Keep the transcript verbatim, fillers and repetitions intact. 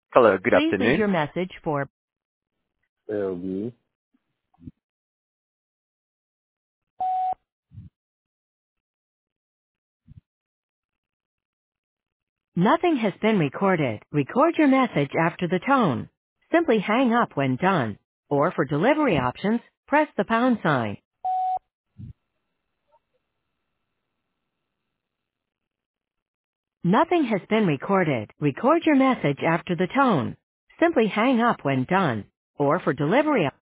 Hello, good Please leave afternoon. your message for L B. nothing has been recorded. Record your message after the tone. Simply hang up when done. Or for delivery options, press the pound sign. Nothing has been recorded. Record your message after the tone. Simply hang up when done. Or for delivery